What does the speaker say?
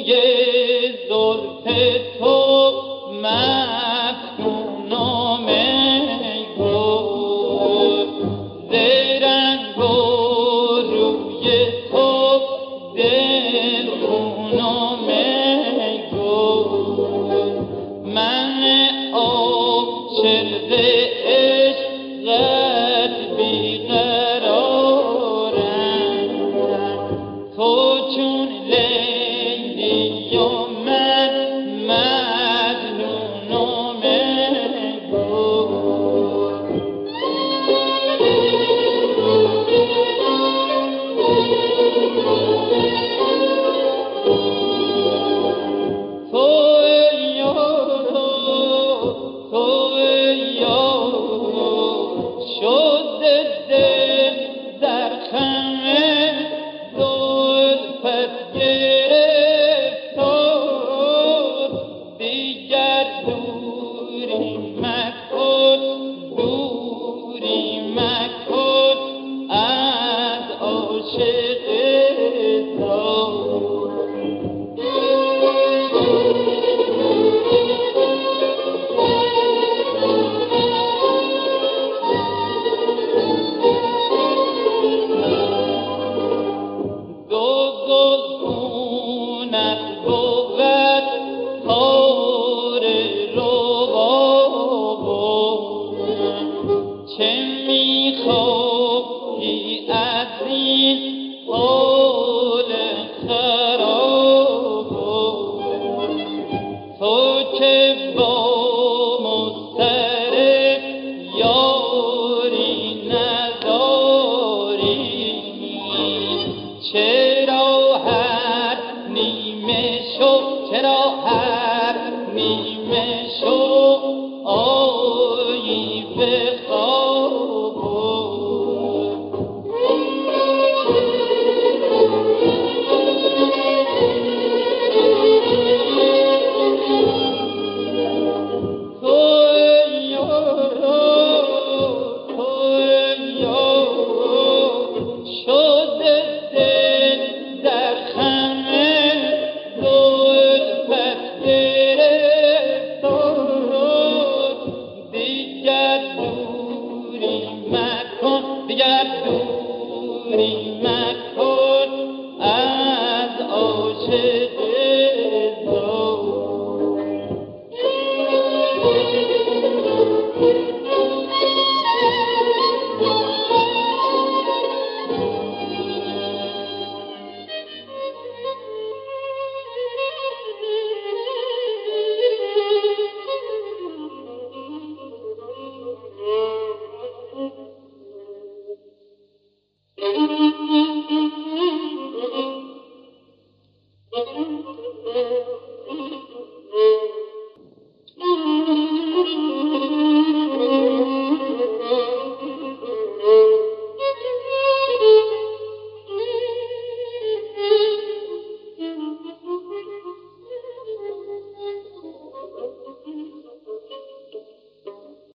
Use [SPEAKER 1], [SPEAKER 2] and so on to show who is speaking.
[SPEAKER 1] روی زلف تو مفتونم ای گل، ز رنگ و روی تو دلخونم ای گل. من عاشق عشقت بیقرارم، تو چون لیلی و من مجنونم ای گل. تو ای یارا، تو ای یارا، شده دل در خم زلفت گرفتار. دیگر دوری مکن، دوری مکن از عاشق زار. دو زلفونت بود تار ربابم، چه می‌خواهی از این حال خرابم؟ تو که با مضطرب یاری نداری، چرا هر نیمه شب، چرا هر نیمه شب آیی به خوابم؟ تو ای یارا، تو ای یارا، شده دل در خم زلفت گرفتار. دیگر دوری مکن، دیگر دوری مکن از عاشق